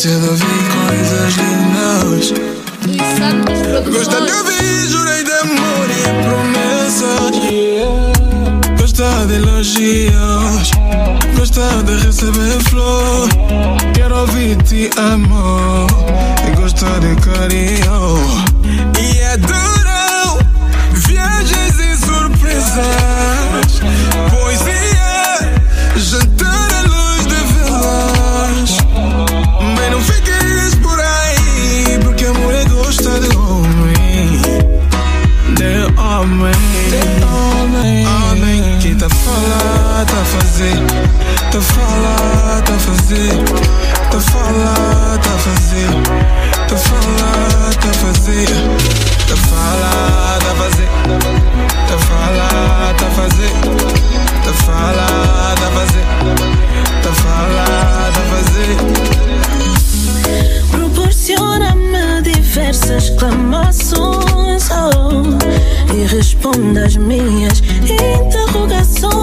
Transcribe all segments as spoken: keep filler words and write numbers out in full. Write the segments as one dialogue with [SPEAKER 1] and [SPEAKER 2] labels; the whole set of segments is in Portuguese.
[SPEAKER 1] Gosta de ouvir coisas lindas. Gosta de ouvir, jurei de amor e promessas. Yeah. Gosta de elogios. Gosta de receber flor. Quero ouvir te amo. E gosta de carinho. E adoram viagens e surpresas. Poesia, jantar à luz de velas. Mas não fiques por aí, porque a mulher gosta de homem. De homem. De homem. Homem que tá a falar, tá a fazer. Tá a falar, tá a fazer. Tá a falar, tá a fazer. Tá a falar, tá a fazer. Tá a falar, tá a fazer. Tá a falar, tá a fazer. Tá a falar, tá a fazer. Tá a falar, tá a fazer.
[SPEAKER 2] Proporciona-me diversas exclamações, oh, e responde às minhas interrogações.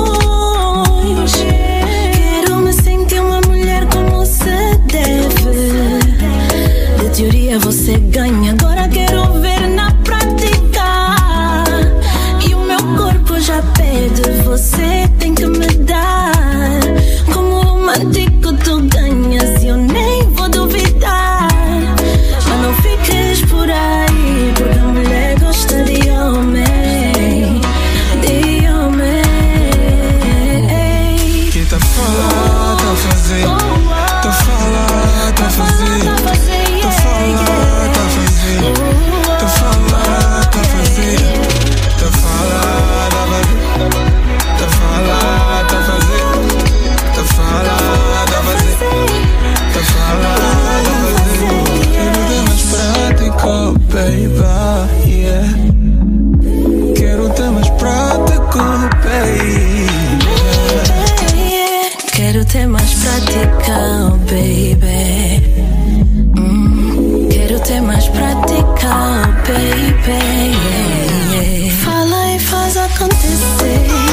[SPEAKER 2] Quero me sentir uma mulher como se deve. De teoria você ganha, agora quero ver na prática. E o meu corpo já pede, você tem que me dar. Como romântico tu ganhas e eu nem vou duvidar. Mas não fiques por aí, porque a mulher gosta de homem. De homem.
[SPEAKER 1] Que tá a falar, tá a fazer. Tá a falar, tá a fazer. Tá a falar, tá a fazer. Tá a falar, tá a fazer. Tá a falar, tá a fazer. Tá a falar, tá a fazer. Tá a falar, tá a fazer. Tá a falar, tá a fazer. Quero ter mais prático, baby, yeah. Quero ter mais prático, baby.
[SPEAKER 2] Quero ter mais prática, oh baby. Hum, quero ter mais prática, oh baby. Yeah, yeah. Fala e faz acontecer.